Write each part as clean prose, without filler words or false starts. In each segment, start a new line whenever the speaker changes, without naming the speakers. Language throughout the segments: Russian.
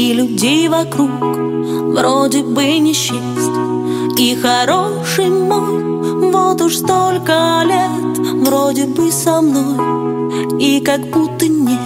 И людей вокруг вроде бы не счесть. И хороший мой, вот уж столько лет вроде бы со мной, и как будто нет.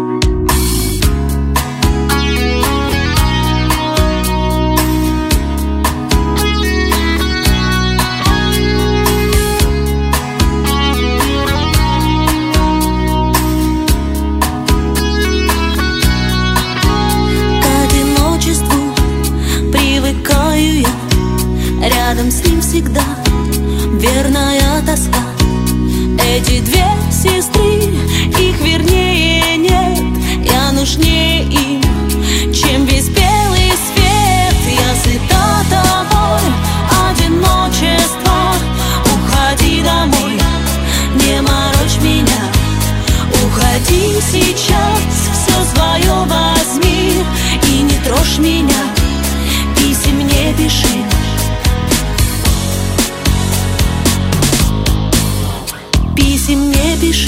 Рядом с ним всегда верная тоска. Эти две сестры, их вернее нет. Я нужнее им, чем весь белый свет. Я сыта тобой, одиночество. Уходи домой, не морочь меня. Уходи сейчас, все свое возьми и не трожь меня. Писем не пиши. Писем не пиши.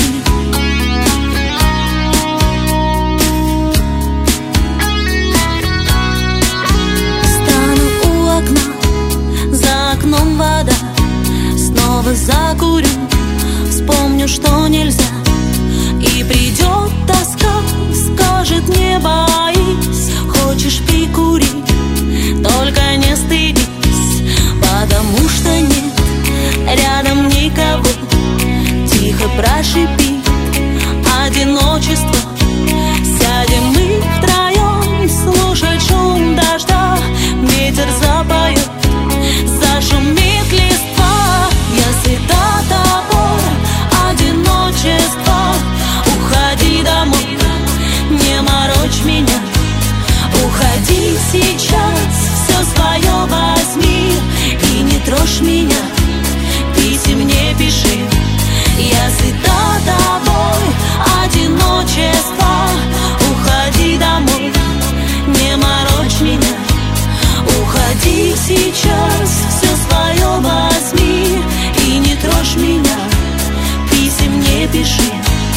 Стану у окна, за окном вода. Снова закурю, вспомню, что нельзя. И придет тоска, скажет: не боись. Хочешь прикурить, только не стыдись, потому что нет рядом никого. Тихо прошипи одиночество. Сядем мы втроем, слушать шум дождя. Ветер запоет, зашумит листва. Я сыта тобой, одиночество. Уходи домой, не морочь меня. Уходи сейчас, все свое возьми и не трожь меня. Писем не пиши. Я сыта тобой, одиночество. Уходи домой, не морочь меня. Уходи сейчас, все свое возьми и не трожь меня. Писем не пиши.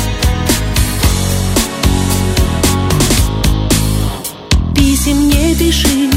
Писем не пиши.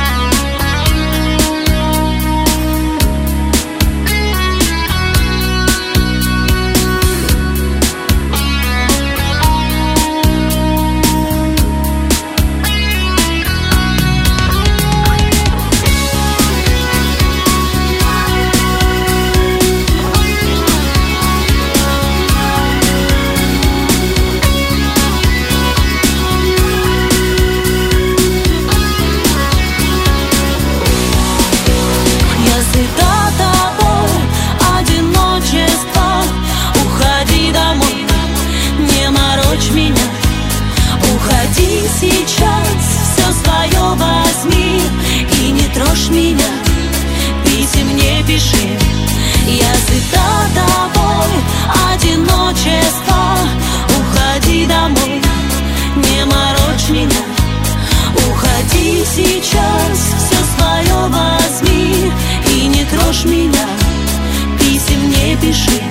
Сейчас все свое возьми и не трожь меня. Писем не пиши. Я сыта тобой, одиночество. Уходи домой, не морочь меня. Уходи сейчас, все свое возьми и не трожь меня. Писем не пиши.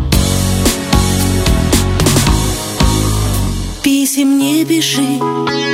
Писем не пиши.